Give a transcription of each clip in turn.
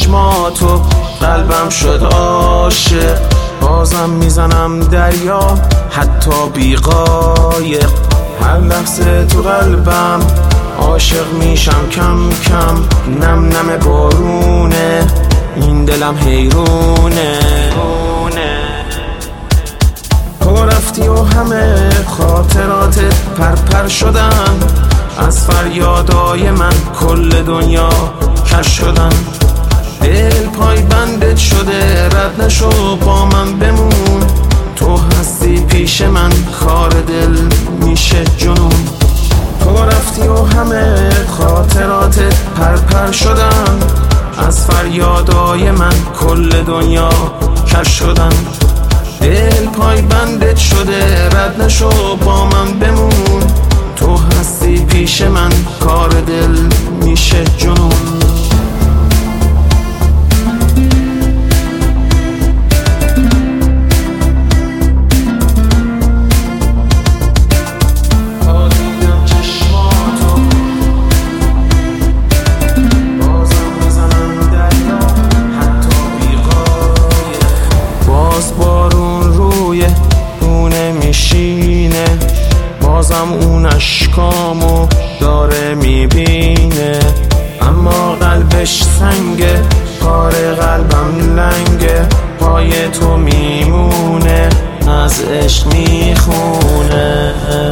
چشماتو قلبم شد عاشق. بازم میزنم دریا حتی بیقایق، هر لحظه تو قلبم عاشق میشم کم کم. نم نم بارونه این دلم حیرونه. تو رفتی و همه خاطراتت پرپر شدن، از فریادای من کل دنیا کش شدن. دل پای بندت شده رد نشو با من بمون، تو هستی پیش من کار دل میشه جنون. تو رفتی و همه خاطراتت پرپر شدن، از فریادای من کل دنیا کش شدن. دل پای بندت شده رد نشو با من بمون، تو هستی پیش من کار دل میشه جنون. بازم اون اشکامو داره میبینه، اما قلبش سنگه، کار قلبم لنگه. پای تو میمونه از عشق میخونه.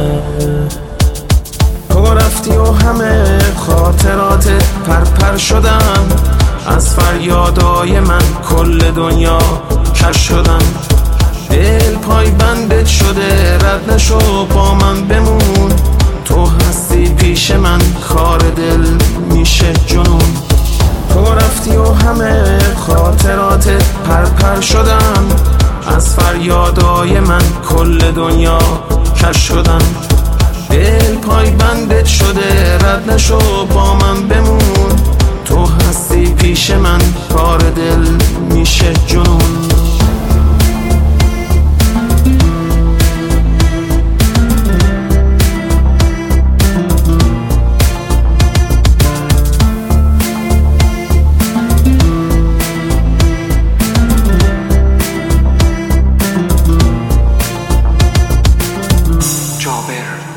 تو رفتی و همه خاطراتت پرپر شدن، از فریادای من کل دنیا کش شدن. دل پای بندت شده رد نشو با من بمون، تو هستی پیش من کار دل میشه جنون. تو رفتی و همه خاطراتت پرپر شدن، از فریادای من کل دنیا کش شدن. دل پای بندت شده رد نشو با من بمون، تو هستی پیش من کار دل میشه جنون. Jobber.